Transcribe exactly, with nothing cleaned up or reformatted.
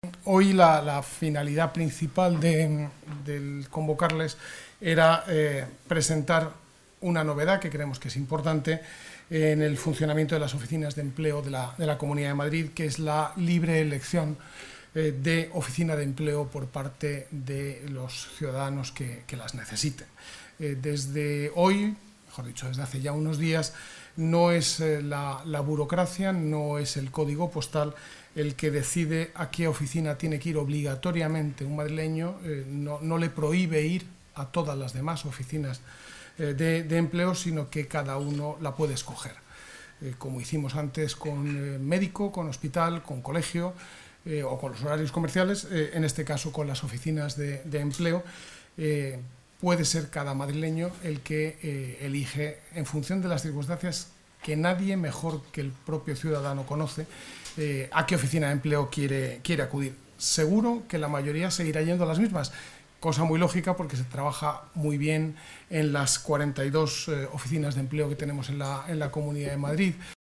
Hoy la, la finalidad principal de, de convocarles era eh, presentar una novedad que creemos que es importante en el funcionamiento de las oficinas de empleo de la, de la Comunidad de Madrid, que es la libre elección eh, de oficina de empleo por parte de los ciudadanos que, que las necesiten. Eh, desde hoy, mejor dicho, desde hace ya unos días, no es eh, la, la burocracia, no es el código postal el que decide a qué oficina tiene que ir obligatoriamente un madrileño, eh, no, no le prohíbe ir a todas las demás oficinas eh, de, de empleo, sino que cada uno la puede escoger. Eh, como hicimos antes con eh, médico, con hospital, con colegio eh, o con los horarios comerciales, eh, en este caso con las oficinas de, de empleo, eh, puede ser cada madrileño el que eh, elige en función de las circunstancias que nadie mejor que el propio ciudadano conoce eh, a qué oficina de empleo quiere, quiere acudir. Seguro que la mayoría seguirá yendo a las mismas, cosa muy lógica porque se trabaja muy bien en las cuarenta y dos eh, oficinas de empleo que tenemos en la, en la Comunidad de Madrid.